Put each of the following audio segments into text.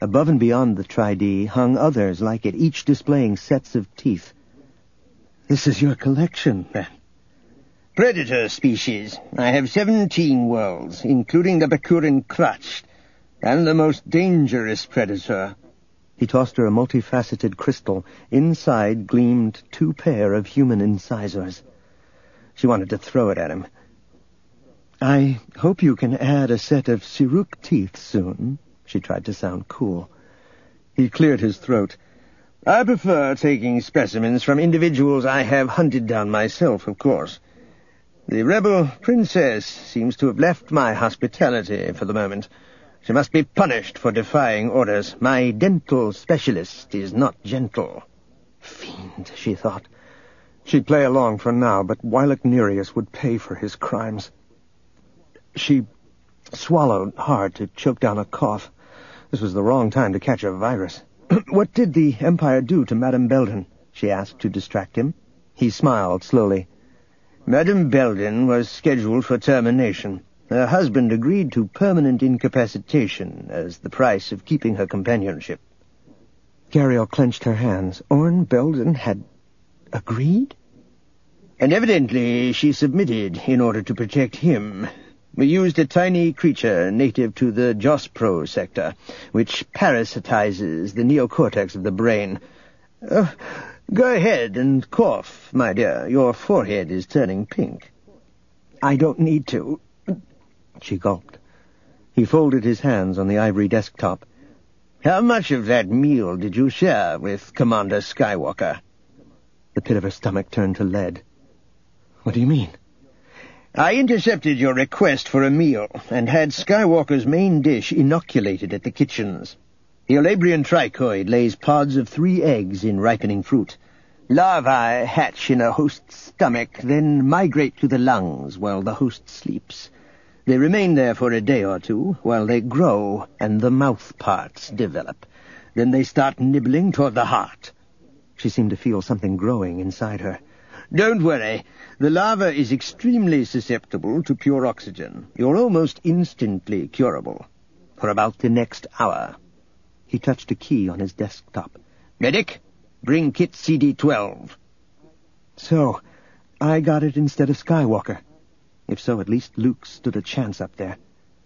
Above and beyond the Tri-D hung others like it, each displaying sets of teeth. This is your collection, then? Predator species. I have 17 worlds, including the Bakurin Kratch, and the most dangerous predator. He tossed her a multifaceted crystal. Inside gleamed 2 pair of human incisors. She wanted to throw it at him. I hope you can add a set of Siruk teeth soon. She tried to sound cool. He cleared his throat. I prefer taking specimens from individuals I have hunted down myself, of course. The rebel princess seems to have left my hospitality for the moment. She must be punished for defying orders. My dental specialist is not gentle. Fiend, she thought. She'd play along for now, but Wielek Nereus would pay for his crimes. She swallowed hard to choke down a cough. This was the wrong time to catch a virus. What did the Empire do to Madame Belden? She asked to distract him. He smiled slowly. Madame Belden was scheduled for termination. Her husband agreed to permanent incapacitation as the price of keeping her companionship. Gariel clenched her hands. Orn Belden had agreed? And evidently she submitted in order to protect him. We used a tiny creature native to the Jospro sector, which parasitizes the neocortex of the brain. Go ahead and cough, my dear. Your forehead is turning pink. I don't need to. She gulped. He folded his hands on the ivory desktop. How much of that meal did you share with Commander Skywalker? The pit of her stomach turned to lead. What do you mean? I intercepted your request for a meal and had Skywalker's main dish inoculated at the kitchens. The Olabrian trichoid lays pods of 3 eggs in ripening fruit. Larvae hatch in a host's stomach, then migrate to the lungs while the host sleeps. They remain there for a day or 2 while they grow and the mouth parts develop. Then they start nibbling toward the heart. She seemed to feel something growing inside her. Don't worry. The larva is extremely susceptible to pure oxygen. You're almost instantly curable. For about the next hour. He touched a key on his desktop. Medic, bring kit CD-12. So, I got it instead of Skywalker. If so, at least Luke stood a chance up there.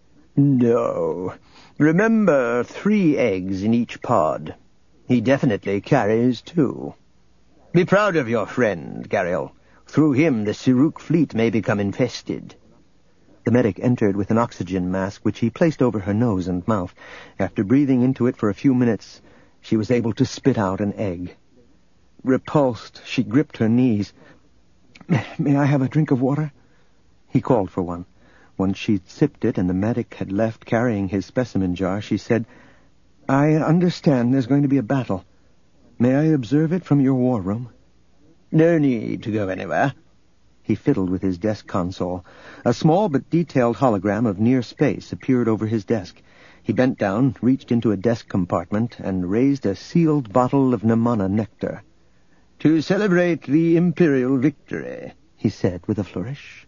No. Remember, 3 eggs in each pod. He definitely carries 2. Be proud of your friend, Gariel. Through him, the Siruk fleet may become infested. The medic entered with an oxygen mask, which he placed over her nose and mouth. After breathing into it for a few minutes, she was able to spit out an egg. Repulsed, she gripped her knees. May I have a drink of water? He called for one. Once she'd sipped it and the medic had left carrying his specimen jar, she said, I understand there's going to be a battle. May I observe it from your war room? No need to go anywhere. He fiddled with his desk console. A small but detailed hologram of near space appeared over his desk. He bent down, reached into a desk compartment, and raised a sealed bottle of Nemana nectar. To celebrate the Imperial victory, he said with a flourish.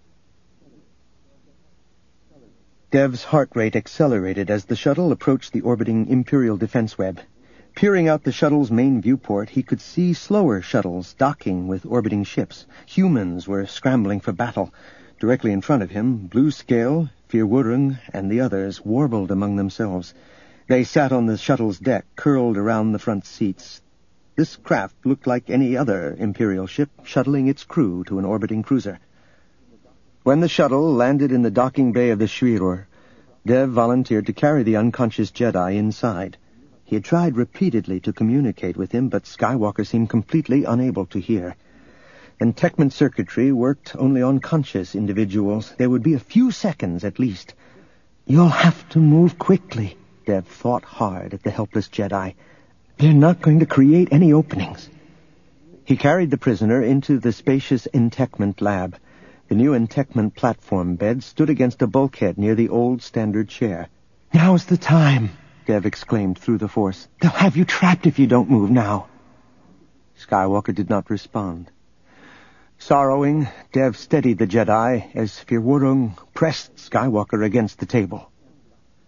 Dev's heart rate accelerated as the shuttle approached the orbiting Imperial defense web. Peering out the shuttle's main viewport, he could see slower shuttles docking with orbiting ships. Humans were scrambling for battle. Directly in front of him, Bluescale, Firwurrung, and the others warbled among themselves. They sat on the shuttle's deck, curled around the front seats. This craft looked like any other Imperial ship shuttling its crew to an orbiting cruiser. When the shuttle landed in the docking bay of the Shrirur, Dev volunteered to carry the unconscious Jedi inside. He had tried repeatedly to communicate with him, but Skywalker seemed completely unable to hear. Entekment circuitry worked only on conscious individuals. There would be a few seconds at least. You'll have to move quickly, Dev thought hard at the helpless Jedi. They're not going to create any openings. He carried the prisoner into the spacious Entekment lab. The new Entekment platform bed stood against a bulkhead near the old standard chair. Now's the time, Dev exclaimed through the Force. They'll have you trapped if you don't move now. Skywalker did not respond. Sorrowing, Dev steadied the Jedi as Firwurrung pressed Skywalker against the table.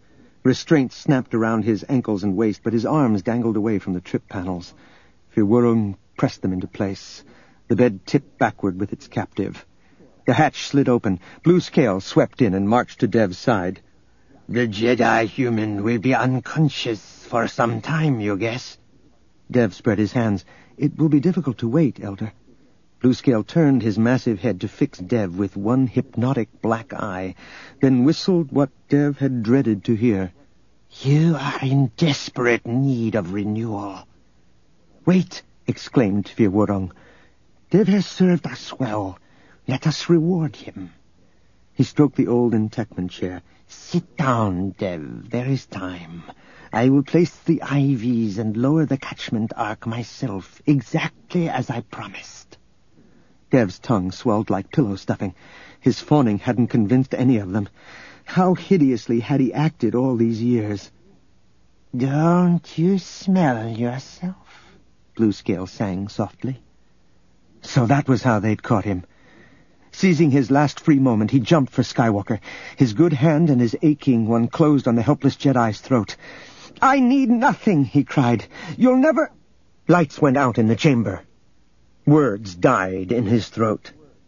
Restraint snapped around his ankles and waist, but his arms dangled away from the trip panels. Firwurrung pressed them into place. The bed tipped backward with its captive. The hatch slid open. Blue Scale swept in and marched to Dev's side. "The Jedi human will be unconscious for some time, you guess?" Dev spread his hands. "It will be difficult to wait, Elder." Blue Scale turned his massive head to fix Dev with one hypnotic black eye, then whistled what Dev had dreaded to hear. "You are in desperate need of renewal." "Wait!" exclaimed Firwurrung. "Dev has served us well. Let us reward him." He stroked the old entekment chair. "Sit down, Dev. There is time. I will place the IVs and lower the catchment arc myself, exactly as I promised." Dev's tongue swelled like pillow stuffing. His fawning hadn't convinced any of them. How hideously had he acted all these years? "Don't you smell yourself?" Blue Scale sang softly. So that was how they'd caught him. Seizing his last free moment, he jumped for Skywalker. His good hand and his aching one closed on the helpless Jedi's throat. "I need nothing," he cried. "You'll never—" Lights went out in the chamber. Words died in his throat.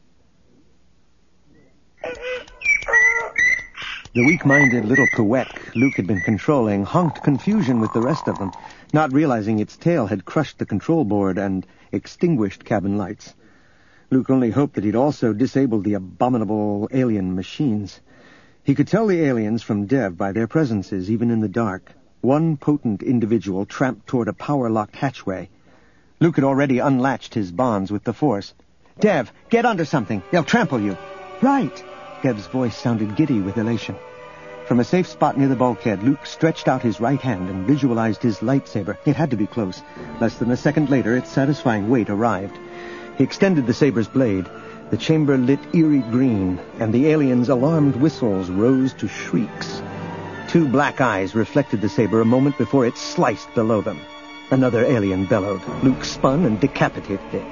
The weak-minded little Kawek Luke had been controlling honked confusion with the rest of them, not realizing its tail had crushed the control board and extinguished cabin lights. Luke only hoped that he'd also disabled the abominable alien machines. He could tell the aliens from Dev by their presences, even in the dark. One potent individual tramped toward a power-locked hatchway. Luke had already unlatched his bonds with the Force. "Dev, get onto something. They'll trample you." "Right." Dev's voice sounded giddy with elation. From a safe spot near the bulkhead, Luke stretched out his right hand and visualized his lightsaber. It had to be close. Less than a second later, its satisfying weight arrived. He extended the saber's blade. The chamber lit eerie green, and the aliens' alarmed whistles rose to shrieks. Two black eyes reflected the saber a moment before it sliced below them. Another alien bellowed. Luke spun and decapitated it.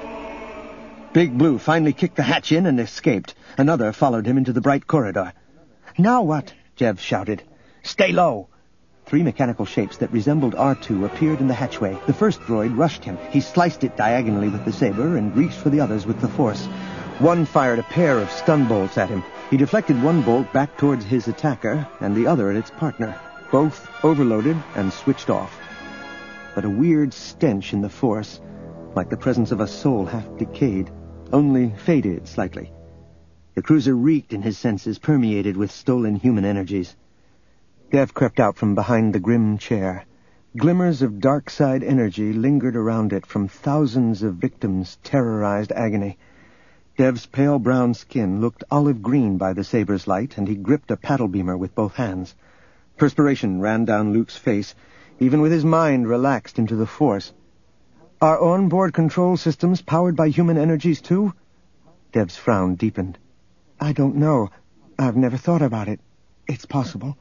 Big Blue finally kicked the hatch in and escaped. Another followed him into the bright corridor. "Now what?" Jev shouted. "Stay low!" Three mechanical shapes that resembled R2 appeared in the hatchway. The first droid rushed him. He sliced it diagonally with the saber and reached for the others with the Force. One fired a pair of stun bolts at him. He deflected one bolt back towards his attacker and the other at its partner. Both overloaded and switched off. But a weird stench in the Force, like the presence of a soul half decayed, only faded slightly. The cruiser reeked in his senses, permeated with stolen human energies. Dev crept out from behind the grim chair. Glimmers of dark side energy lingered around it from thousands of victims' terrorized agony. Dev's pale brown skin looked olive green by the saber's light, and he gripped a paddle beamer with both hands. Perspiration ran down Luke's face, even with his mind relaxed into the Force. "Are onboard control systems powered by human energies too?" Dev's frown deepened. "I don't know. I've never thought about it. It's possible."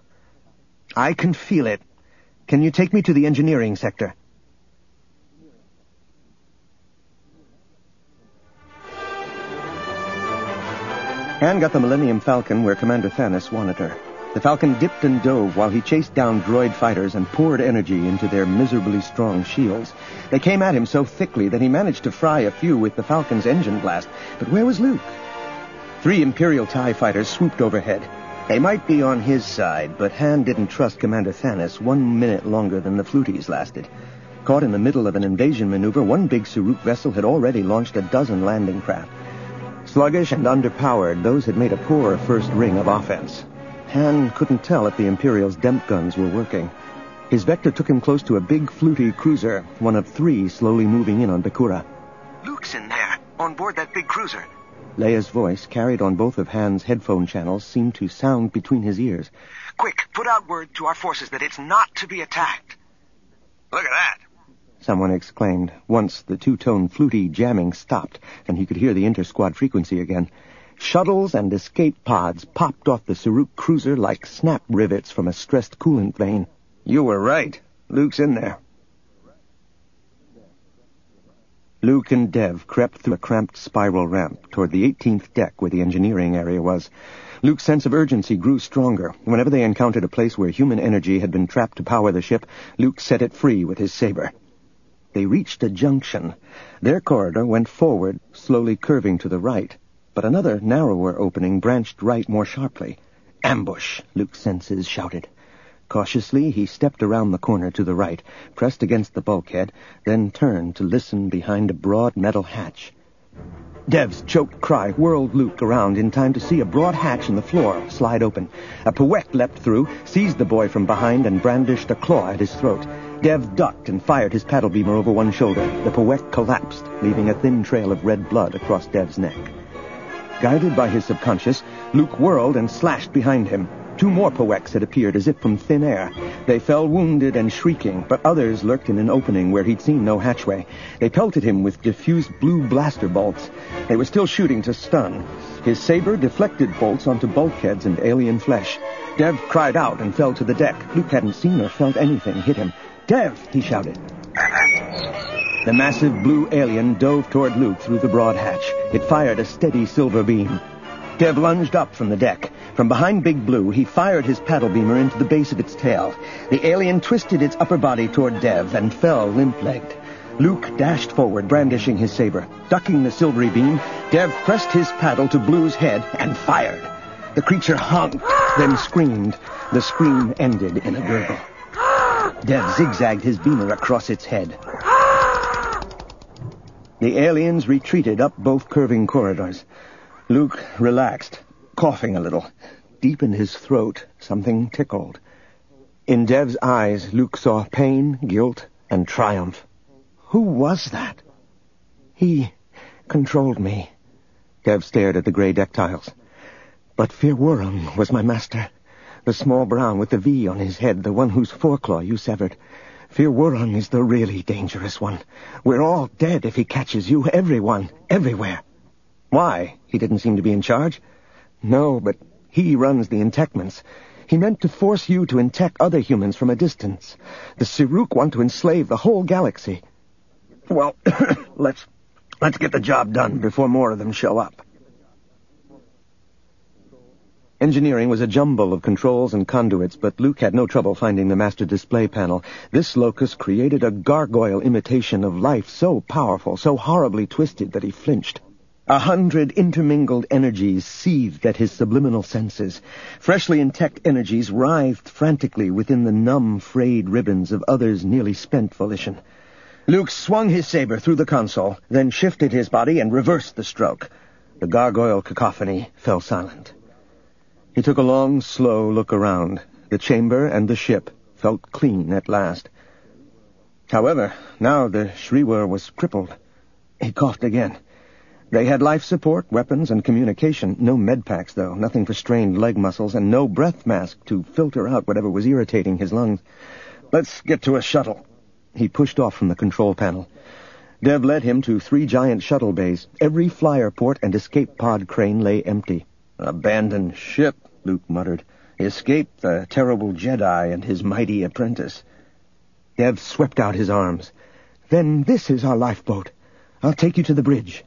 "I can feel it. Can you take me to the engineering sector?" Anne got the Millennium Falcon where Commander Thanos wanted her. The Falcon dipped and dove while he chased down droid fighters and poured energy into their miserably strong shields. They came at him so thickly that he managed to fry a few with the Falcon's engine blast. But where was Luke? 3 Imperial TIE fighters swooped overhead. They might be on his side, but Han didn't trust Commander Thanos 1 minute longer than the Fluties lasted. Caught in the middle of an invasion maneuver, one big Saruk vessel had already launched a dozen landing craft. Sluggish and underpowered, those had made a poor first ring of offense. Han couldn't tell if the Imperial's DEMP guns were working. His vector took him close to a big Flutie cruiser, one of 3 slowly moving in on Bakura. "Luke's in there, on board that big cruiser." Leia's voice, carried on both of Han's headphone channels, seemed to sound between his ears. "Quick, put out word to our forces that it's not to be attacked." "Look at that!" someone exclaimed. Once the 2-tone Flutie jamming stopped, and he could hear the inter-squad frequency again. Shuttles and escape pods popped off the Saruk cruiser like snap rivets from a stressed coolant vein. "You were right. Luke's in there." Luke and Dev crept through a cramped spiral ramp toward the 18th deck where the engineering area was. Luke's sense of urgency grew stronger. Whenever they encountered a place where human energy had been trapped to power the ship, Luke set it free with his saber. They reached a junction. Their corridor went forward, slowly curving to the right, but another, narrower opening branched right more sharply. "Ambush!" Luke's senses shouted. Cautiously, he stepped around the corner to the right, pressed against the bulkhead, then turned to listen behind a broad metal hatch. Dev's choked cry whirled Luke around in time to see a broad hatch in the floor slide open. A Pawek leapt through, seized the boy from behind, and brandished a claw at his throat. Dev ducked and fired his paddle beamer over one shoulder. The Pawek collapsed, leaving a thin trail of red blood across Dev's neck. Guided by his subconscious, Luke whirled and slashed behind him. 2 more Paweks had appeared as if from thin air. They fell wounded and shrieking, but others lurked in an opening where he'd seen no hatchway. They pelted him with diffused blue blaster bolts. They were still shooting to stun. His saber deflected bolts onto bulkheads and alien flesh. Dev cried out and fell to the deck. Luke hadn't seen or felt anything hit him. "Dev!" he shouted. The massive blue alien dove toward Luke through the broad hatch. It fired a steady silver beam. Dev lunged up from the deck. From behind Big Blue, he fired his paddle beamer into the base of its tail. The alien twisted its upper body toward Dev and fell limp-legged. Luke dashed forward, brandishing his saber. Ducking the silvery beam, Dev pressed his paddle to Blue's head and fired. The creature honked, then screamed. The scream ended in a gurgle. Dev zigzagged his beamer across its head. The aliens retreated up both curving corridors. Luke relaxed, coughing a little. Deep in his throat, something tickled. In Dev's eyes, Luke saw pain, guilt, and triumph. Who was that? He controlled me. Dev stared at the gray deck tiles. But Firwurrung was my master. The small brown with the V on his head, the one whose foreclaw you severed. Firwurrung is the really dangerous one. We're all dead if he catches you, everyone, everywhere. Why? He didn't seem to be in charge. No, but he runs the Intekments. He meant to force you to Intek other humans from a distance. The Siruk want to enslave the whole galaxy. Well, let's get the job done before more of them show up. Engineering was a jumble of controls and conduits, but Luke had no trouble finding the master display panel. This locus created a gargoyle imitation of life so powerful, so horribly twisted that he flinched. 100 intermingled energies seethed at his subliminal senses. Freshly intact energies writhed frantically within the numb, frayed ribbons of others' nearly spent volition. Luke swung his saber through the console, then shifted his body and reversed the stroke. The gargoyle cacophony fell silent. He took a long, slow look around. The chamber and the ship felt clean at last. However, now the Shriwar was crippled. He coughed again. They had life support, weapons, and communication. No medpacks, though, nothing for strained leg muscles, and no breath mask to filter out whatever was irritating his lungs. Let's get to a shuttle. He pushed off from the control panel. Dev led him to 3 giant shuttle bays. Every flyer port and escape pod crane lay empty. Abandoned ship, Luke muttered. Escaped the terrible Jedi and his mighty apprentice. Dev swept out his arms. Then this is our lifeboat. I'll take you to the bridge.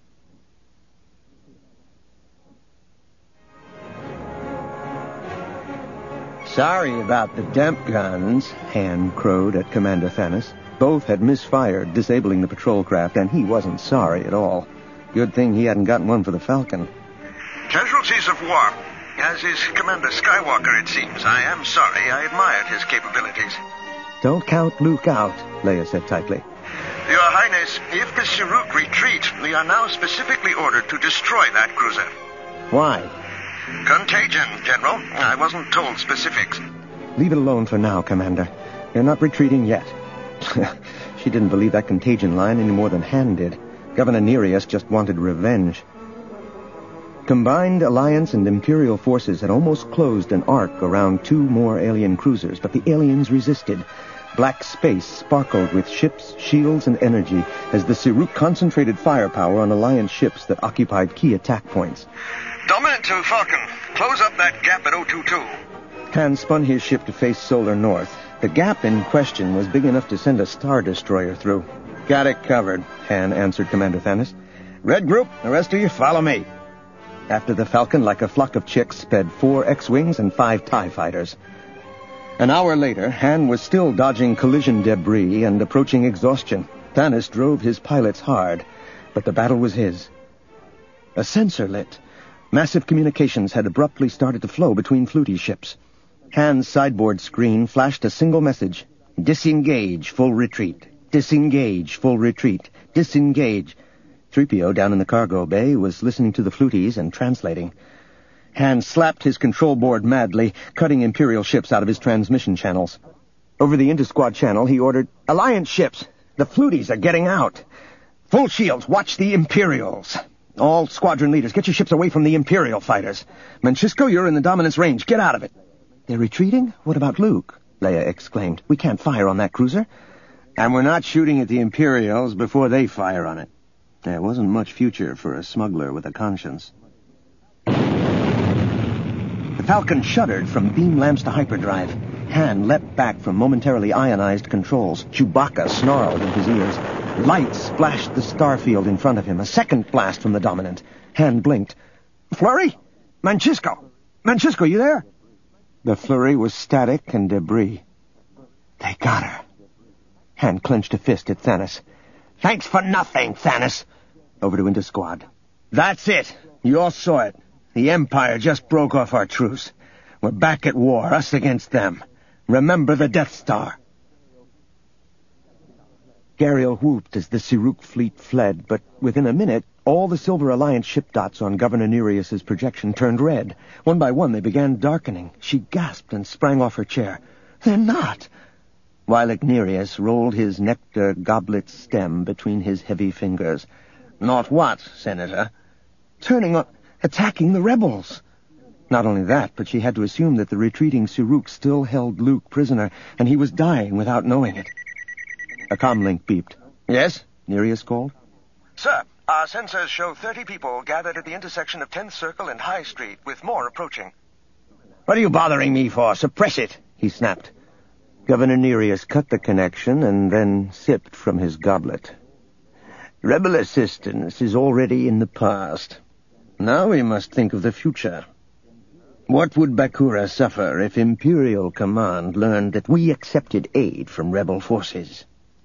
Sorry about the damp guns, Han crowed at Commander Thanos. Both had misfired, disabling the patrol craft, and he wasn't sorry at all. Good thing he hadn't gotten one for the Falcon. Casualties of war. As is Commander Skywalker, it seems. I am sorry. I admired his capabilities. Don't count Luke out, Leia said tightly. Your Highness, if the Siruk retreat, we are now specifically ordered to destroy that cruiser. Why? Contagion, General. I wasn't told specifics. Leave it alone for now, Commander. They're not retreating yet. She didn't believe that contagion line any more than Han did. Governor Nereus just wanted revenge. Combined Alliance and Imperial forces had almost closed an arc around 2 more alien cruisers, but the aliens resisted. Black space sparkled with ships, shields, and energy as the Siruk concentrated firepower on Alliance ships that occupied key attack points. Dominant to Falcon. Close up that gap at 022. Han spun his ship to face solar north. The gap in question was big enough to send a Star Destroyer through. Got it covered, Han answered Commander Thanos. Red Group, the rest of you follow me. After the Falcon, like a flock of chicks, sped 4 X-Wings and 5 TIE fighters. An hour later, Han was still dodging collision debris and approaching exhaustion. Thanos drove his pilots hard, but the battle was his. A sensor lit. Massive communications had abruptly started to flow between Flutie ships. Han's sideboard screen flashed a single message. Disengage, full retreat. Disengage, full retreat. Disengage. 3PO down in the cargo bay was listening to the Fluties and translating. Han slapped his control board madly, cutting Imperial ships out of his transmission channels. Over the Intersquad channel, he ordered, Alliance ships! The Fluties are getting out! Full shields, watch the Imperials! All squadron leaders, get your ships away from the Imperial fighters. Mancisco, you're in the Dominance range. Get out of it. They're retreating? What about Luke? Leia exclaimed. We can't fire on that cruiser. And we're not shooting at the Imperials before they fire on it. There wasn't much future for a smuggler with a conscience. The Falcon shuddered from beam lamps to hyperdrive. Han leapt back from momentarily ionized controls. Chewbacca snarled in his ears. Lights flashed the starfield in front of him. A second blast from the Dominant. Han blinked. Flurry? Mancisco, you there? The flurry was static and debris. They got her. Han clenched a fist at Thanos. Thanks for nothing, Thanos. Over to Intersquad. That's it. You all saw it. The Empire just broke off our truce. We're back at war, us against them. Remember the Death Star. Gariel whooped as the Siruk fleet fled, but within a minute, all the Silver Alliance ship dots on Governor Nereus's projection turned red. One by one, they began darkening. She gasped and sprang off her chair. They're not! Wielek Nereus rolled his nectar goblet stem between his heavy fingers. Not what, Senator? Attacking the rebels. Not only that, but she had to assume that the retreating Siruk still held Luke prisoner, and he was dying without knowing it. A comlink beeped. Yes? Nereus called. Sir, our sensors show 30 people gathered at the intersection of 10th Circle and High Street, with more approaching. What are you bothering me for? Suppress it, he snapped. Governor Nereus cut the connection and then sipped from his goblet. Rebel assistance is already in the past. Now we must think of the future. What would Bakura suffer if Imperial Command learned that we accepted aid from rebel forces?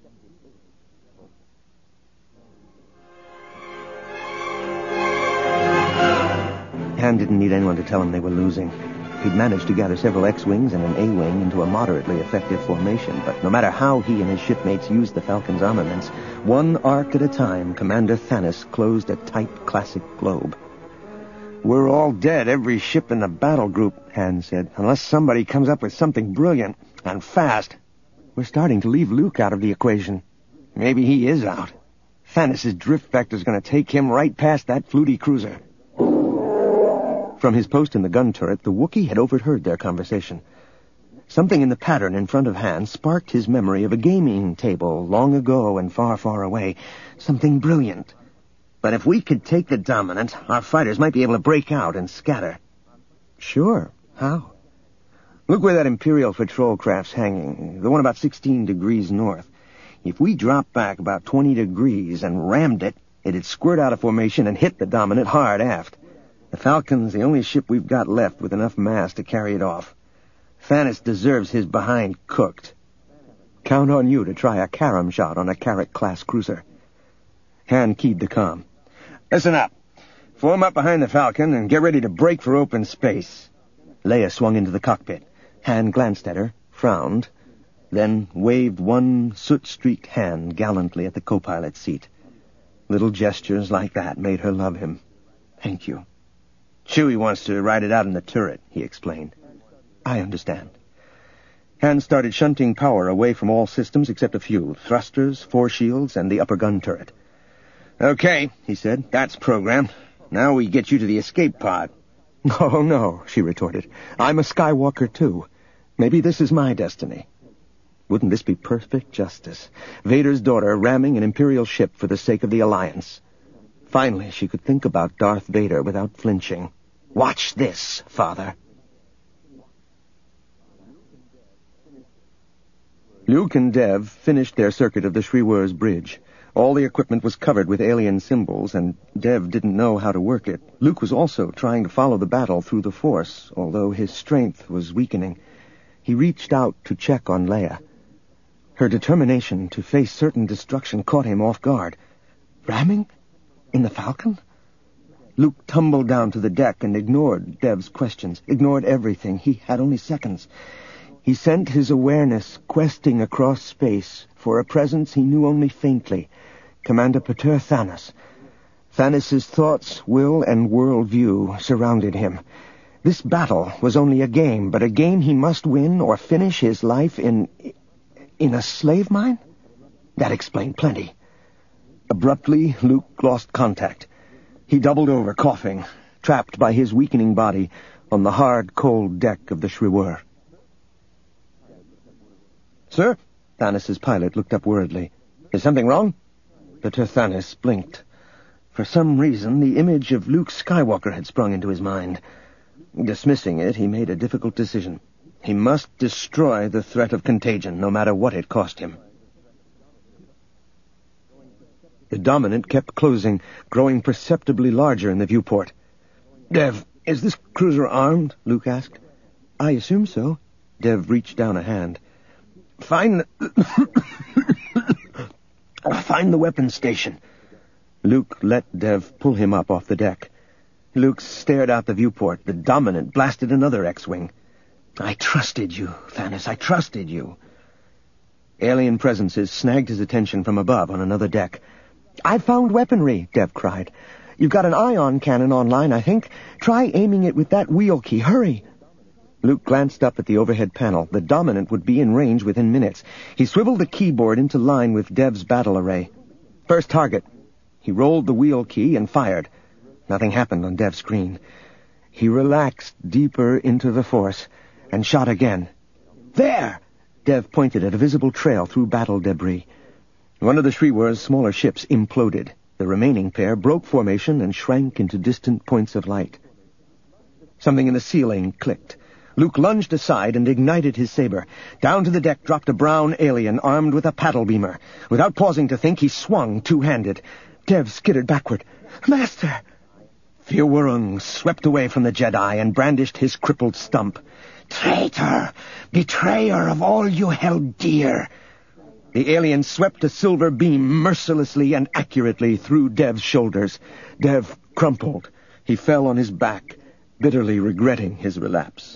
Han didn't need anyone to tell him they were losing. He'd managed to gather several X-Wings and an A-Wing into a moderately effective formation, but no matter how he and his shipmates used the Falcon's armaments, one arc at a time, Commander Thanos closed a tight classic globe. We're all dead, every ship in the battle group, Han said, unless somebody comes up with something brilliant, and fast. We're starting to leave Luke out of the equation. Maybe he is out. Thanos' drift vector's going to take him right past that Flutie cruiser. From his post in the gun turret, the Wookiee had overheard their conversation. Something in the pattern in front of Han sparked his memory of a gaming table long ago and far, far away. Something brilliant. But if we could take the Dominant, our fighters might be able to break out and scatter. Sure. How? Look where that Imperial patrol craft's hanging, the one about 16 degrees north. If we dropped back about 20 degrees and rammed it, it'd squirt out of formation and hit the Dominant hard aft. The Falcon's the only ship we've got left with enough mass to carry it off. Thanos deserves his behind cooked. Count on you to try a carom shot on a Carrack-class cruiser. Han keyed the comm. Listen up. Form up behind the Falcon and get ready to break for open space. Leia swung into the cockpit. Han glanced at her, frowned, then waved one soot-streaked hand gallantly at the co-pilot's seat. Little gestures like that made her love him. Thank you. Chewie wants to ride it out in the turret, he explained. I understand. Han started shunting power away from all systems except a few, thrusters, force shields, and the upper gun turret. Okay, he said, that's programmed. Now we get you to the escape pod. Oh, no, she retorted. I'm a Skywalker, too. Maybe this is my destiny. Wouldn't this be perfect justice? Vader's daughter ramming an Imperial ship for the sake of the Alliance. Finally, she could think about Darth Vader without flinching. Watch this, Father. Luke and Dev finished their circuit of the Shriwur's bridge. All the equipment was covered with alien symbols, and Dev didn't know how to work it. Luke was also trying to follow the battle through the Force, although his strength was weakening. He reached out to check on Leia. Her determination to face certain destruction caught him off guard. Ramming? In the Falcon? Luke tumbled down to the deck and ignored Dev's questions, ignored everything. He had only seconds. He sent his awareness questing across space for a presence he knew only faintly, Commander Pater Thanos. Thanos' thoughts, will, and worldview surrounded him. This battle was only a game, but a game he must win or finish his life in a slave mine? That explained plenty. Abruptly, Luke lost contact. He doubled over, coughing, trapped by his weakening body on the hard, cold deck of the Shriwur. "Sir?" Thanos' pilot looked up worriedly. "Is something wrong?" Pater Thanos blinked. For some reason, the image of Luke Skywalker had sprung into his mind. Dismissing it, he made a difficult decision. He must destroy the threat of contagion, no matter what it cost him. The Dominant kept closing, growing perceptibly larger in the viewport. "Dev, is this cruiser armed?" Luke asked. "I assume so." Dev reached down a hand. Find the weapons station." Luke let Dev pull him up off the deck. Luke stared out the viewport. The Dominant blasted another X-Wing. "I trusted you, Thanos. I trusted you." Alien presences snagged his attention from above on another deck. "I found weaponry," Dev cried. "You've got an ion cannon online, I think. Try aiming it with that wheel key. Hurry." Luke glanced up at the overhead panel. The Dominant would be in range within minutes. He swiveled the keyboard into line with Dev's battle array. "First target." He rolled the wheel key and fired. Nothing happened on Dev's screen. He relaxed deeper into the Force and shot again. "There!" Dev pointed at a visible trail through battle debris. One of the Shriwur's smaller ships imploded. The remaining pair broke formation and shrank into distant points of light. Something in the ceiling clicked. Luke lunged aside and ignited his saber. Down to the deck dropped a brown alien armed with a paddle beamer. Without pausing to think, he swung two-handed. Dev skittered backward. "Master!" Fiorwurrung swept away from the Jedi and brandished his crippled stump. "Traitor! Betrayer of all you held dear!" The alien swept a silver beam mercilessly and accurately through Dev's shoulders. Dev crumpled. He fell on his back, bitterly regretting his relapse.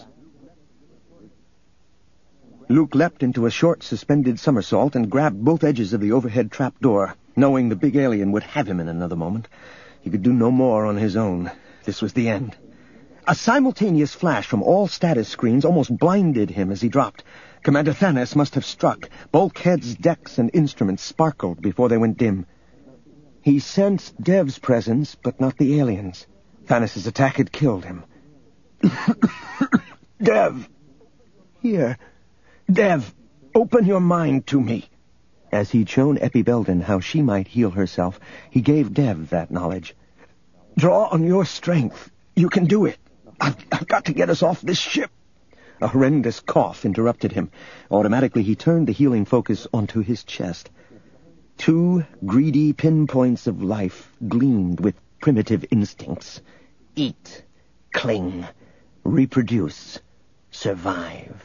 Luke leapt into a short, suspended somersault and grabbed both edges of the overhead trapdoor, knowing the big alien would have him in another moment. He could do no more on his own. This was the end. A simultaneous flash from all status screens almost blinded him as he dropped. Commander Thanos must have struck. Bulkheads, decks, and instruments sparkled before they went dim. He sensed Dev's presence, but not the alien's. Thanos' attack had killed him. "Dev! Here. Dev, open your mind to me." As he'd shown Epi Belden how she might heal herself, he gave Dev that knowledge. "Draw on your strength. You can do it. I've got to get us off this ship." A horrendous cough interrupted him. Automatically, he turned the healing focus onto his chest. Two greedy pinpoints of life gleamed with primitive instincts. Eat, cling, reproduce, survive.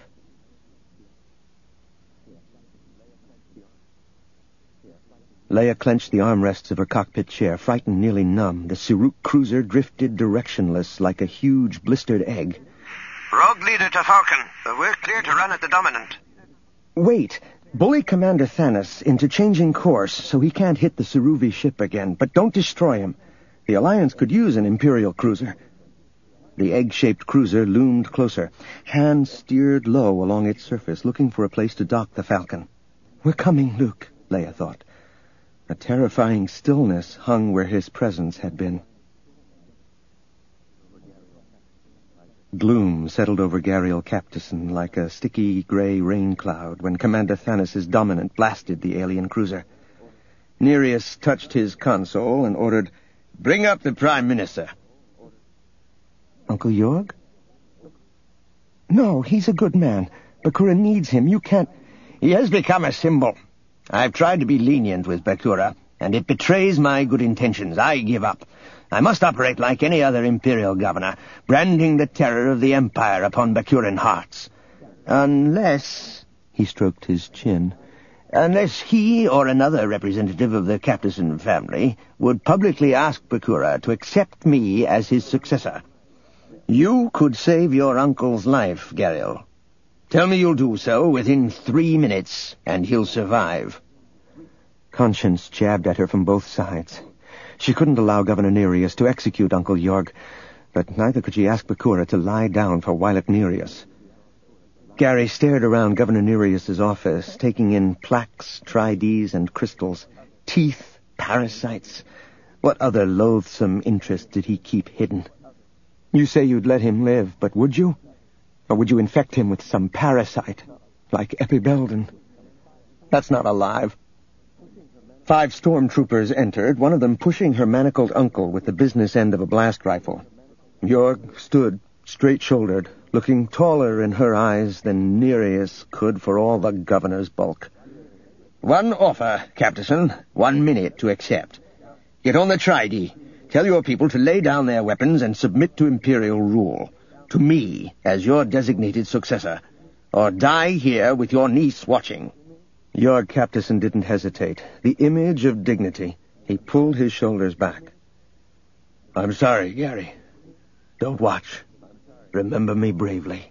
Leia clenched the armrests of her cockpit chair, frightened, nearly numb. The Siruk cruiser drifted directionless like a huge blistered egg. "Rogue leader to Falcon. We're clear to run at the Dominant." "Wait. Bully Commander Thanos into changing course so he can't hit the Saruvi ship again, but don't destroy him. The Alliance could use an Imperial cruiser." The egg-shaped cruiser loomed closer. Han steered low along its surface, looking for a place to dock the Falcon. "We're coming, Luke," Leia thought. A terrifying stillness hung where his presence had been. Gloom settled over Gariel Captison like a sticky gray rain cloud when Commander Thanos' Dominant blasted the alien cruiser. Nereus touched his console and ordered, "Bring up the Prime Minister." "Uncle Yorg?" "No, he's a good man. Bakura needs him. You can't... He has become a symbol. I've tried to be lenient with Bakura, and it betrays my good intentions. I give up. I must operate like any other Imperial governor, branding the terror of the Empire upon Bakuran hearts. Unless, he stroked his chin, unless he or another representative of the Captason family would publicly ask Bakura to accept me as his successor. You could save your uncle's life, Gariel. Tell me you'll do so within 3 minutes, and he'll survive. Conscience jabbed at her from both sides. She couldn't allow Governor Nereus to execute Uncle Yorg, but neither could she ask Bakura to lie down for Wilet Nereus. Gary stared around Governor Nereus's office, taking in plaques, trides, and crystals, teeth, parasites. What other loathsome interest did he keep hidden? You say you'd let him live, but would you? Or would you infect him with some parasite, like Epi Belden? That's not alive. 5 stormtroopers entered, one of them pushing her manacled uncle with the business end of a blast rifle. Yorg stood, straight-shouldered, looking taller in her eyes than Nereus could for all the governor's bulk. One offer, Captason. 1 minute to accept. Get on the Tride. Tell your people to lay down their weapons and submit to Imperial rule. To me, as your designated successor. Or die here with your niece watching. Yorg Captason didn't hesitate. The image of dignity. He pulled his shoulders back. I'm sorry, Gary. Don't watch. Remember me bravely.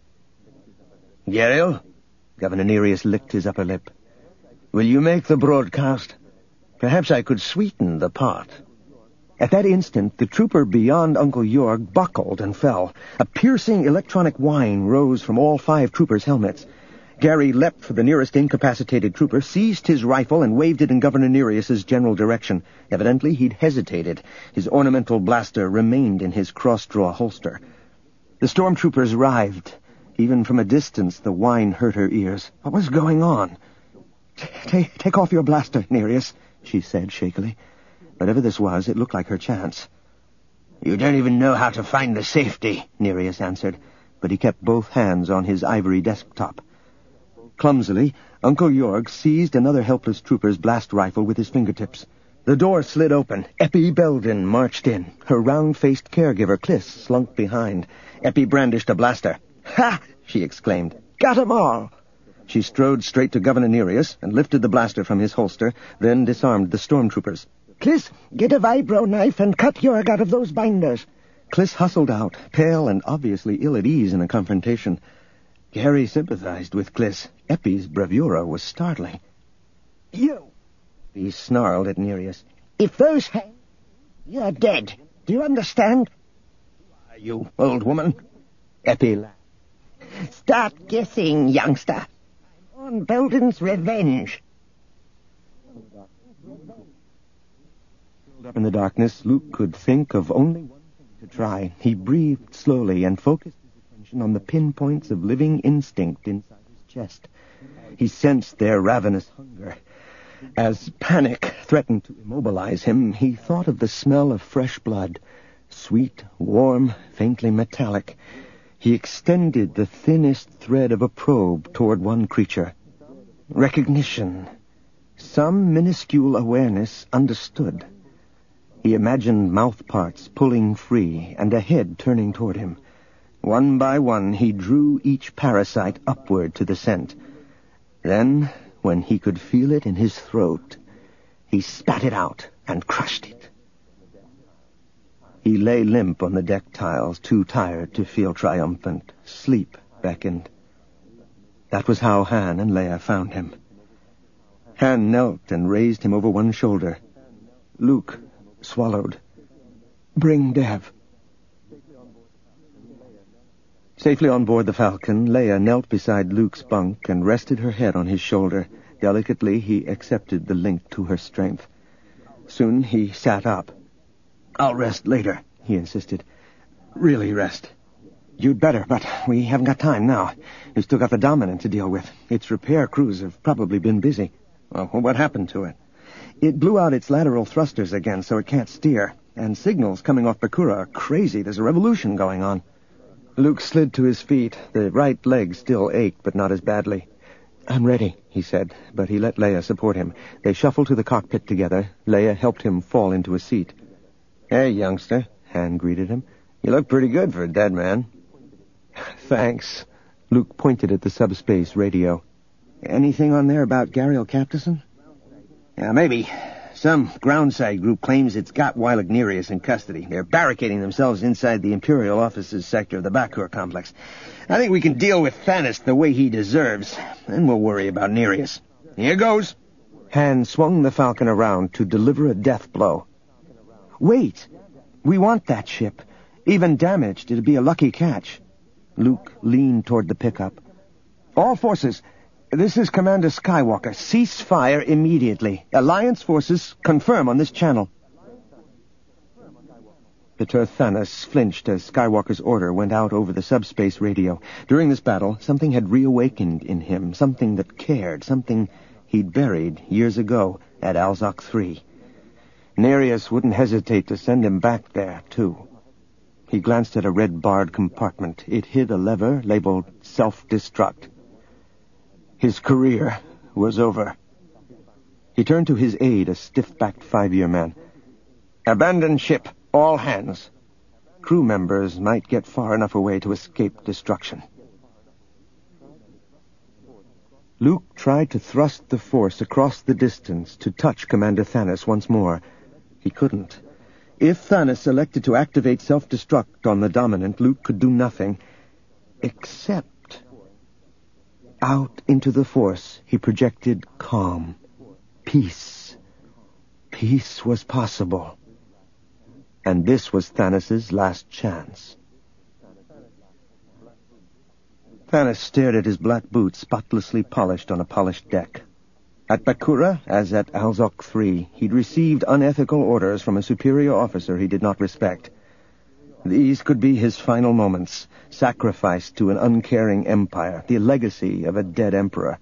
Gariel? Governor Nereus licked his upper lip. Will you make the broadcast? Perhaps I could sweeten the pot. At that instant, the trooper beyond Uncle Yorg buckled and fell. A piercing electronic whine rose from all 5 troopers' helmets. Gary leapt for the nearest incapacitated trooper, seized his rifle, and waved it in Governor Nereus's general direction. Evidently, he'd hesitated. His ornamental blaster remained in his cross-draw holster. The stormtroopers arrived. Even from a distance, the whine hurt her ears. What was going on? Take off your blaster, Nereus, she said shakily. Whatever this was, it looked like her chance. You don't even know how to find the safety, Nereus answered, but he kept both hands on his ivory desktop. Clumsily, Uncle Yorg seized another helpless trooper's blast rifle with his fingertips. The door slid open. Epi Belden marched in. Her round-faced caregiver, Kliss, slunk behind. Epi brandished a blaster. "Ha!" she exclaimed. "Got 'em all!" She strode straight to Governor Nereus and lifted the blaster from his holster, then disarmed the stormtroopers. "Kliss, get a vibro knife and cut Yorg out of those binders." Kliss hustled out, pale and obviously ill at ease in a confrontation. Gary sympathized with Kliss. Epi's bravura was startling. "You!" he snarled at Nereus. "If those hang, you're dead. Do you understand?" "Who are you, old woman?" Epi laughed. "Start guessing, youngster. I'm on Belden's revenge." Up in the darkness, Luke could think of only one thing to try. He breathed slowly and focused his attention on the pinpoints of living instinct inside his chest. He sensed their ravenous hunger. As panic threatened to immobilize him, he thought of the smell of fresh blood, sweet, warm, faintly metallic. He extended the thinnest thread of a probe toward one creature. Recognition. Some minuscule awareness understood. He imagined mouth parts pulling free and a head turning toward him. One by one, he drew each parasite upward to the scent. Then, when he could feel it in his throat, he spat it out and crushed it. He lay limp on the deck tiles, too tired to feel triumphant. Sleep beckoned. That was how Han and Leia found him. Han knelt and raised him over one shoulder. Luke swallowed. "Bring Dev." Safely on board the Falcon, Leia knelt beside Luke's bunk and rested her head on his shoulder. Delicately, he accepted the link to her strength. Soon he sat up. "I'll rest later," he insisted. "Really rest." "You'd better, but we haven't got time now. We've still got the Dominant to deal with. Its repair crews have probably been busy." "Well, what happened to it?" "It blew out its lateral thrusters again, so it can't steer. And signals coming off Bakura are crazy. There's a revolution going on." Luke slid to his feet. The right leg still ached, but not as badly. I'm ready, he said, but he let Leia support him. They shuffled to the cockpit together. Leia helped him fall into a seat. Hey, youngster, Han greeted him. You look pretty good for a dead man. Thanks. Luke pointed at the subspace radio. Anything on there about Gariel Captason? Yeah, maybe. Some groundside group claims it's got Wilig Nereus in custody. They're barricading themselves inside the Imperial offices sector of the Bakur complex. I think we can deal with Thanos the way he deserves, and we'll worry about Nereus. Here goes. Han swung the Falcon around to deliver a death blow. Wait! We want that ship. Even damaged, it'd be a lucky catch. Luke leaned toward the pickup. All forces, this is Commander Skywalker. Cease fire immediately. Alliance forces confirm on this channel. Pater Thanos flinched as Skywalker's order went out over the subspace radio. During this battle, something had reawakened in him, something that cared, something he'd buried years ago at Alzok 3. Nereus wouldn't hesitate to send him back there, too. He glanced at a red-barred compartment. It hid a lever labeled self-destruct. His career was over. He turned to his aide, a stiff-backed 5-year man. Abandon ship, all hands. Crew members might get far enough away to escape destruction. Luke tried to thrust the Force across the distance to touch Commander Thanos once more. He couldn't. If Thanos elected to activate self-destruct on the Dominant, Luke could do nothing except... Out into the Force, he projected calm, peace. Peace was possible. And this was Thanos' last chance. Thanos stared at his black boots, spotlessly polished on a polished deck. At Bakura, as at Alzok 3, he'd received unethical orders from a superior officer he did not respect. These could be his final moments, sacrificed to an uncaring empire, the legacy of a dead emperor.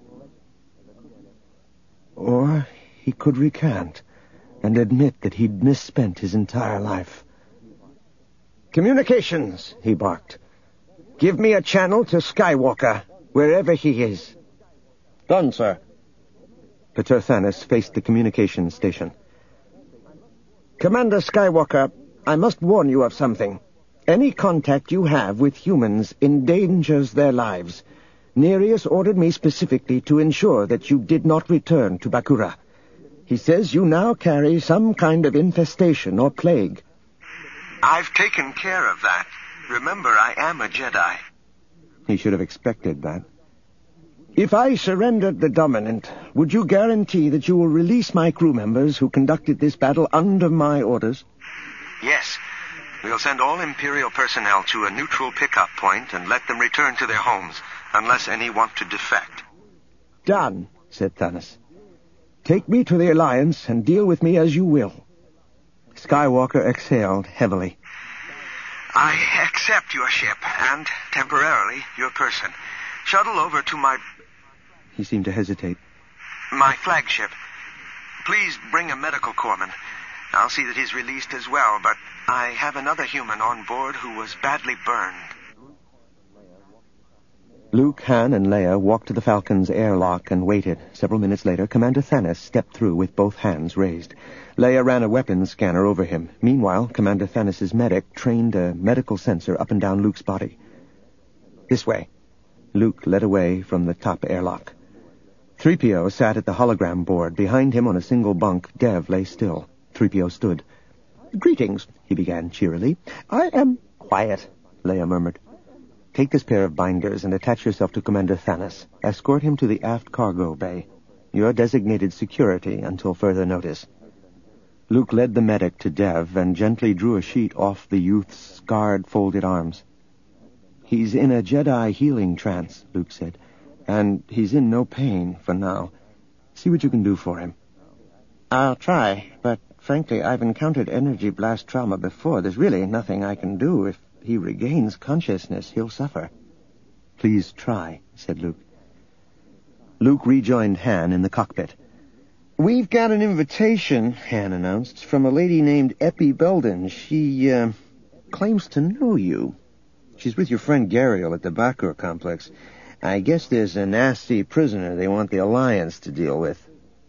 Or he could recant and admit that he'd misspent his entire life. Communications, he barked. Give me a channel to Skywalker, wherever he is. Done, sir. Pater Thanos faced the communications station. Commander Skywalker, I must warn you of something. Any contact you have with humans endangers their lives. Nereus ordered me specifically to ensure that you did not return to Bakura. He says you now carry some kind of infestation or plague. I've taken care of that. Remember, I am a Jedi. He should have expected that. If I surrendered the Dominant, would you guarantee that you will release my crew members who conducted this battle under my orders? Yes. We'll send all Imperial personnel to a neutral pickup point and let them return to their homes, unless any want to defect. Done, said Thanos. Take me to the Alliance and deal with me as you will. Skywalker exhaled heavily. I accept your ship, and, temporarily, your person. Shuttle over to my... He seemed to hesitate. My flagship. Please bring a medical corpsman. I'll see that he's released as well, but I have another human on board who was badly burned. Luke, Han, and Leia walked to the Falcon's airlock and waited. Several minutes later, Commander Thanos stepped through with both hands raised. Leia ran a weapons scanner over him. Meanwhile, Commander Thanos' medic trained a medical sensor up and down Luke's body. This way. Luke led away from the top airlock. 3PO sat at the hologram board. Behind him on a single bunk, Dev lay still. 3PO stood. Greetings, he began cheerily. I am... Quiet, Leia murmured. Take this pair of binders and attach yourself to Commander Thanos. Escort him to the aft cargo bay. You're designated security until further notice. Luke led the medic to Dev and gently drew a sheet off the youth's scarred, folded arms. He's in a Jedi healing trance, Luke said, and he's in no pain for now. See what you can do for him. I'll try, but frankly, I've encountered energy blast trauma before. There's really nothing I can do. If he regains consciousness, he'll suffer. Please try, said Luke. Luke rejoined Han in the cockpit. We've got an invitation, Han announced, from a lady named Epi Belden. She, claims to know you. She's with your friend Gariel at the Bakur complex. I guess there's a nasty prisoner they want the Alliance to deal with.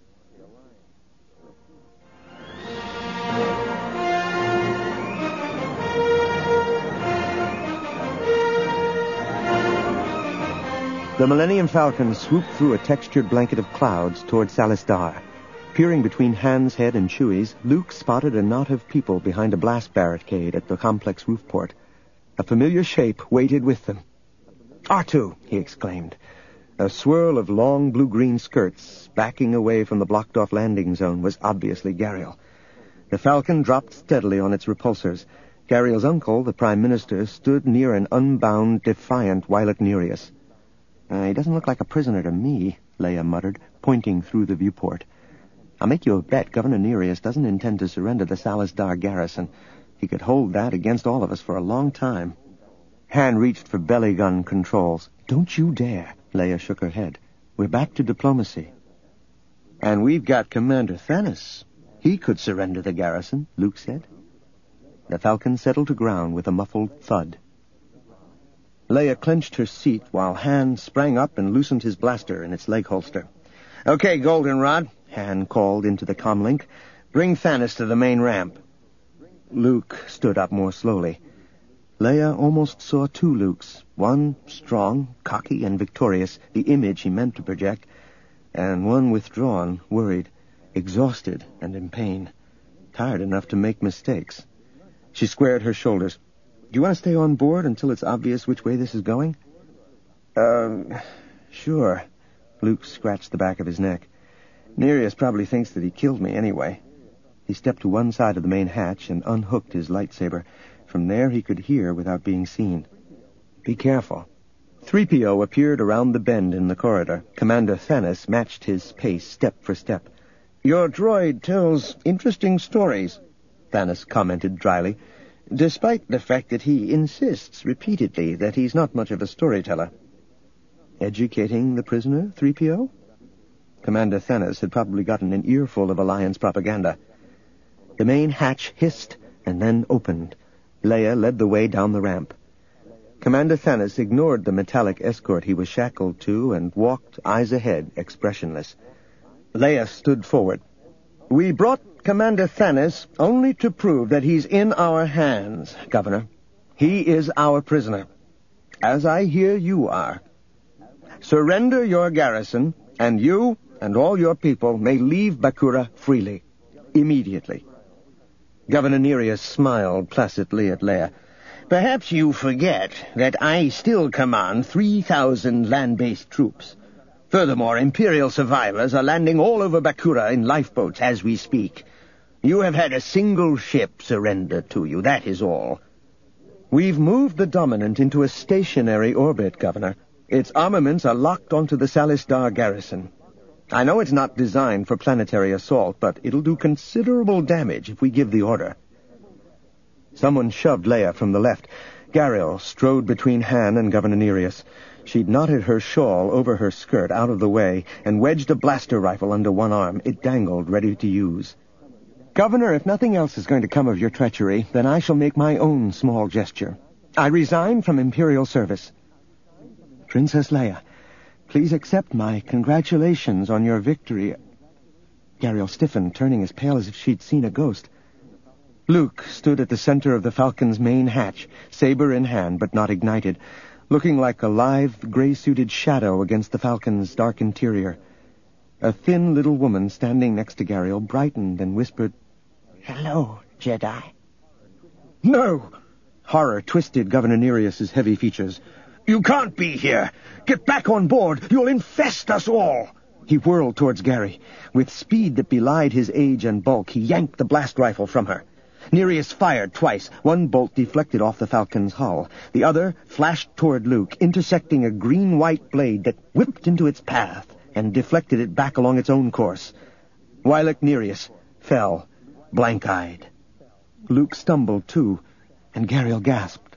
The Millennium Falcon swooped through a textured blanket of clouds toward Salistar. Peering between Han's head and Chewie's, Luke spotted a knot of people behind a blast barricade at the complex roof port. A familiar shape waited with them. "R2!" he exclaimed. A swirl of long blue-green skirts backing away from the blocked-off landing zone was obviously Gariel. The Falcon dropped steadily on its repulsors. Gariel's uncle, the Prime Minister, stood near an unbound, defiant Wilet Nereus. He doesn't look like a prisoner to me," Leia muttered, pointing through the viewport. "I'll make you a bet Governor Nereus doesn't intend to surrender the Salistar garrison. He could hold that against all of us for a long time." Han reached for belly gun controls. "Don't you dare," Leia shook her head. "We're back to diplomacy." "And we've got Commander Thanos. He could surrender the garrison," Luke said. The Falcon settled to ground with a muffled thud. Leia clenched her seat while Han sprang up and loosened his blaster in its leg holster. "Okay, Goldenrod," Han called into the comlink. "Bring Thanos to the main ramp." Luke stood up more slowly. Leia almost saw two Lukes, one strong, cocky, and victorious, the image he meant to project, and one withdrawn, worried, exhausted, and in pain, tired enough to make mistakes. She squared her shoulders. "Do you want to stay on board until it's obvious which way this is going?" Sure." Luke scratched the back of his neck. "Nereus probably thinks that he killed me anyway." He stepped to one side of the main hatch and unhooked his lightsaber. From there he could hear without being seen. "Be careful." 3PO appeared around the bend in the corridor. Commander Thanos matched his pace step for step. "Your droid tells interesting stories," Thanos commented dryly, "despite the fact that he insists repeatedly that he's not much of a storyteller." "Educating the prisoner, 3PO? Commander Thanos had probably gotten an earful of Alliance propaganda. The main hatch hissed and then opened. Leia led the way down the ramp. Commander Thanos ignored the metallic escort he was shackled to and walked eyes ahead, expressionless. Leia stood forward. "We brought Commander Thanos only to prove that he's in our hands, Governor. He is our prisoner, as I hear you are. Surrender your garrison, and you and all your people may leave Bakura freely, immediately." Governor Nereus smiled placidly at Leia. "Perhaps you forget that I still command 3,000 land-based troops. Furthermore, Imperial survivors are landing all over Bakura in lifeboats as we speak. You have had a single ship surrender to you, that is all. We've moved the Dominant into a stationary orbit, Governor. Its armaments are locked onto the Salistar garrison. I know it's not designed for planetary assault, but it'll do considerable damage if we give the order." Someone shoved Leia from the left. Gariel strode between Han and Governor Nereus. She'd knotted her shawl over her skirt out of the way and wedged a blaster rifle under one arm. It dangled, ready to use. "Governor, if nothing else is going to come of your treachery, then I shall make my own small gesture. I resign from Imperial service." "Princess Leia, please accept my congratulations on your victory." Gariel stiffened, turning as pale as if she'd seen a ghost. Luke stood at the center of the Falcon's main hatch, saber in hand but not ignited, looking like a lithe, gray-suited shadow against the Falcon's dark interior. A thin little woman standing next to Gariel brightened and whispered, "Hello, Jedi." "No!" Horror twisted Governor Nereus's heavy features. "You can't be here! Get back on board! You'll infest us all!" He whirled towards Gary. With speed that belied his age and bulk, he yanked the blast rifle from her. Nereus fired twice. One bolt deflected off the Falcon's hull. The other flashed toward Luke, intersecting a green-white blade that whipped into its path and deflected it back along its own course. Wilet Nereus fell, blank-eyed. Luke stumbled, too, and Gariel gasped.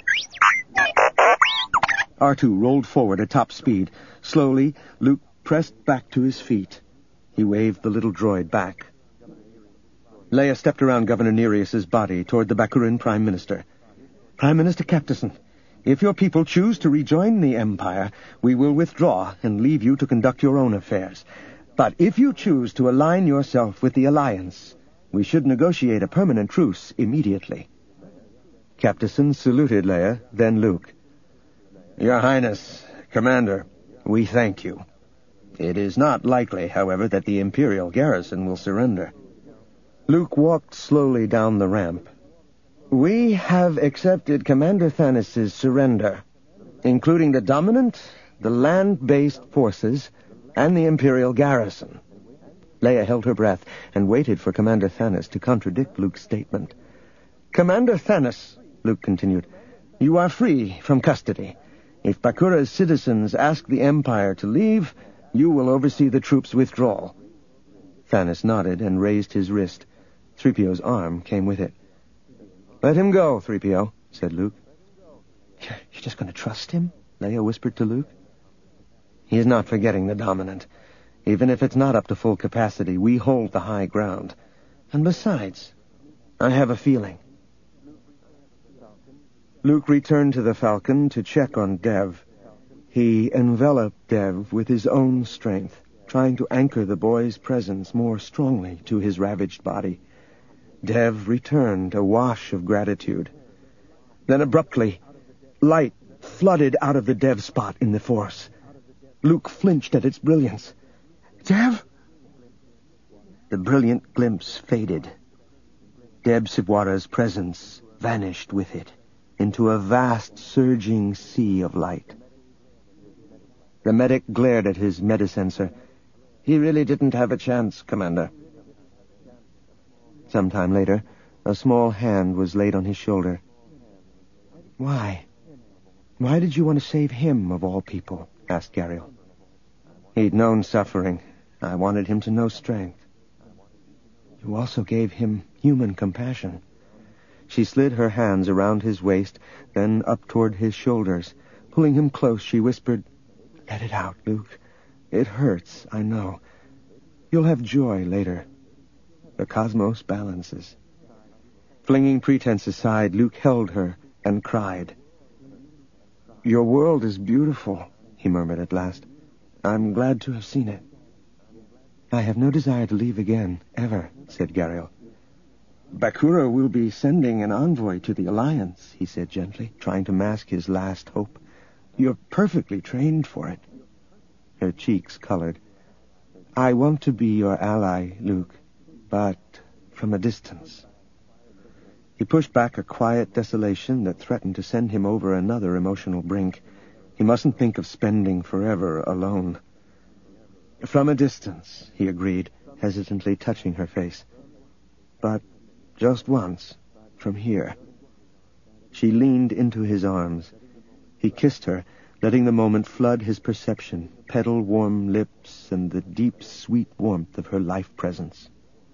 R2 rolled forward at top speed. Slowly, Luke pressed back to his feet. He waved the little droid back. Leia stepped around Governor Nereus's body toward the Bakuran Prime Minister. "Prime Minister Captason, If your people choose to rejoin the Empire, we will withdraw and leave you to conduct your own affairs. But if you choose to align yourself with the Alliance, we should negotiate a permanent truce immediately." Captason saluted Leia, then Luke. "Your Highness, Commander, we thank you. It is not likely, however, that the Imperial garrison will surrender." Luke walked slowly down the ramp. "We have accepted Commander Thanos' surrender, including the Dominant, the land-based forces, and the Imperial garrison." Leia held her breath and waited for Commander Thanos to contradict Luke's statement. "Commander Thanos," Luke continued, "you are free from custody. If Bakura's citizens ask the Empire to leave, you will oversee the troops' withdrawal." Thanos nodded and raised his wrist. 3PO's arm came with it. "Let him go, 3PO," said Luke. "You're just going to trust him?" Leia whispered to Luke. "He is not forgetting the Dominant. Even if it's not up to full capacity, we hold the high ground. And besides, I have a feeling." Luke returned to the Falcon to check on Dev. He enveloped Dev with his own strength, trying to anchor the boy's presence more strongly to his ravaged body. Dev returned a wash of gratitude. Then abruptly, light flooded out of the Dev spot in the Force. Luke flinched at its brilliance. "Dev?" The brilliant glimpse faded. Deb Sibwara's presence vanished with it into a vast, surging sea of light. The medic glared at his medisensor. "He really didn't have a chance, Commander." Sometime later, a small hand was laid on his shoulder. "Why? Why did you want to save him, of all people?" asked Gariel. "He'd known suffering. I wanted him to know strength." "You also gave him human compassion." She slid her hands around his waist, then up toward his shoulders. Pulling him close, she whispered, "Let it out, Luke. It hurts, I know. You'll have joy later. The cosmos balances." Flinging pretense aside, Luke held her and cried. "Your world is beautiful," he murmured at last. "I'm glad to have seen it." "I have no desire to leave again, ever," said Gariel. "Bakura will be sending an envoy to the Alliance," he said gently, trying to mask his last hope. "You're perfectly trained for it." Her cheeks colored. "I want to be your ally, Luke, but from a distance." He pushed back a quiet desolation that threatened to send him over another emotional brink. He mustn't think of spending forever alone. "From a distance," he agreed, hesitantly touching her face. "But just once, from here." She leaned into his arms. He kissed her, letting the moment flood his perception, petal-warm lips and the deep, sweet warmth of her life presence.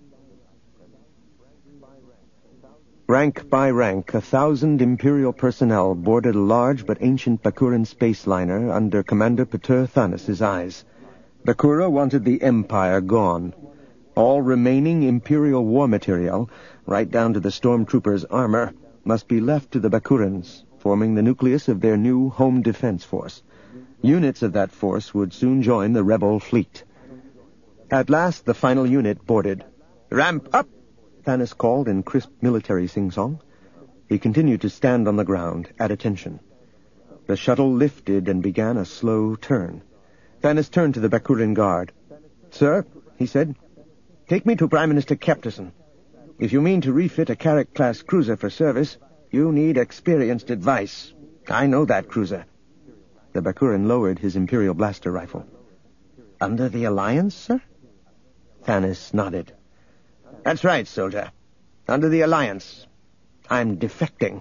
Rank by rank, 1,000 Imperial personnel boarded a large but ancient Bakuran space liner under Commander Patur Thanos' eyes. Bakura wanted the Empire gone. All remaining Imperial war material, right down to the stormtroopers' armor, must be left to the Bakurans, forming the nucleus of their new home defense force. Units of that force would soon join the rebel fleet. At last, the final unit boarded. "Ramp up!" Thanos called in crisp military sing-song. He continued to stand on the ground, at attention. The shuttle lifted and began a slow turn. Thanos turned to the Bakuran guard. "Sir," he said, "take me to Prime Minister Captason. If you mean to refit a Carrack-class cruiser for service, you need experienced advice. I know that cruiser." The Bakuran lowered his Imperial blaster rifle. "Under the Alliance, sir?" Thanos nodded. "That's right, soldier. Under the Alliance. I'm defecting."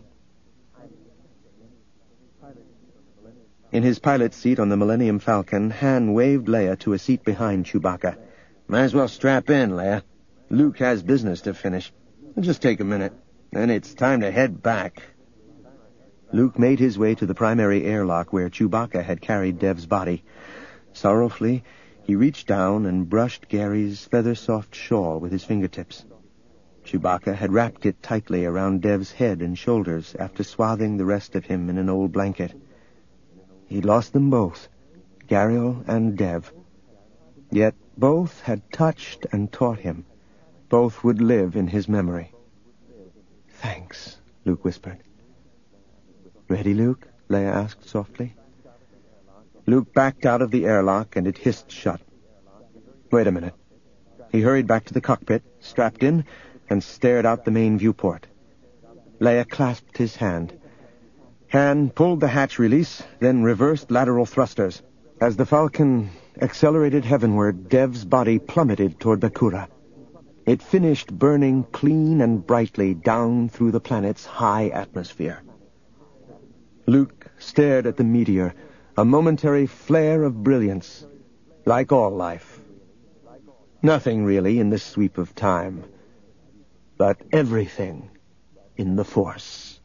In his pilot's seat on the Millennium Falcon, Han waved Leia to a seat behind Chewbacca. "Might as well strap in, Leia. Luke has business to finish. It'll just take a minute. Then it's time to head back." Luke made his way to the primary airlock where Chewbacca had carried Dev's body. Sorrowfully, he reached down and brushed Gary's feather-soft shawl with his fingertips. Chewbacca had wrapped it tightly around Dev's head and shoulders after swathing the rest of him in an old blanket. He'd lost them both, Gariel and Dev. Yet both had touched and taught him. Both would live in his memory. "Thanks," Luke whispered. "Ready, Luke?" Leia asked softly. Luke backed out of the airlock, and it hissed shut. "Wait a minute." He hurried back to the cockpit, strapped in, and stared out the main viewport. Leia clasped his hand. Han pulled the hatch release, then reversed lateral thrusters. As the Falcon accelerated heavenward, Dev's body plummeted toward Bakura. It finished burning clean and brightly down through the planet's high atmosphere. Luke stared at the meteor, a momentary flare of brilliance, like all life. Nothing really in this sweep of time, but everything in the Force.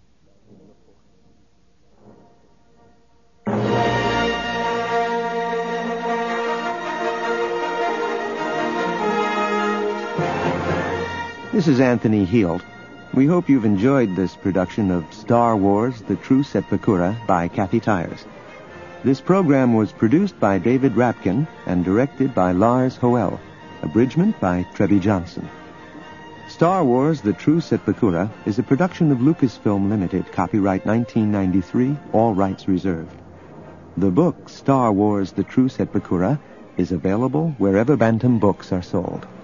This is Anthony Heald. We hope you've enjoyed this production of Star Wars: The Truce at Bakura by Kathy Tyers. This program was produced by David Rapkin and directed by Lars Hoel. Abridgment by Treby Johnson. Star Wars: The Truce at Bakura is a production of Lucasfilm Limited, copyright 1993, all rights reserved. The book Star Wars: The Truce at Bakura is available wherever Bantam books are sold.